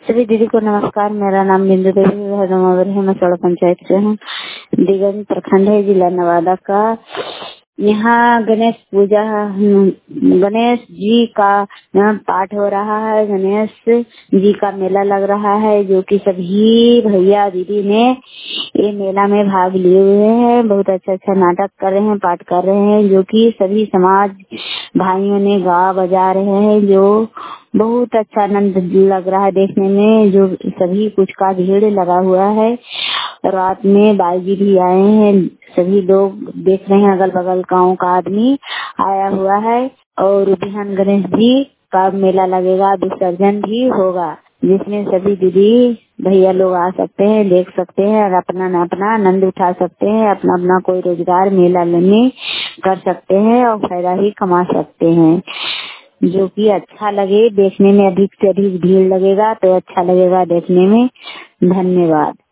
सभी दीदी को नमस्कार। मेरा नाम बिंदु देवी है, मैं सड़क पंचायत से हूँ। दिगंज प्रखंड है, जिला नवादा का। यहाँ गणेश पूजा, गणेश जी का यहाँ पाठ हो रहा है। गणेश जी का मेला लग रहा है, जो कि सभी भैया दीदी ने ये मेला में भाग लिए हुए हैं। बहुत अच्छा अच्छा नाटक कर रहे हैं, पाठ कर रहे हैं, जो कि सभी समाज भाइयों ने गा बजा रहे हैं, जो बहुत अच्छा आनंद लग रहा है देखने में। जो सभी कुछ का भीड़ लगा हुआ है। रात में बाईजी भी आए हैं, सभी लोग देख रहे हैं। अगल बगल गाँव का आदमी आया हुआ है। और बिहान गणेश जी का मेला लगेगा, विसर्जन भी होगा, जिसमें सभी दीदी भैया लोग आ सकते हैं, देख सकते हैं और अपना अपना आनंद उठा सकते हैं। अपना अपना कोई रोजगार मेला में कर सकते हैं और फायदा ही कमा सकते हैं, जो कि अच्छा लगे देखने में। अधिक से अधिक भीड़ लगेगा तो अच्छा लगेगा देखने में। धन्यवाद।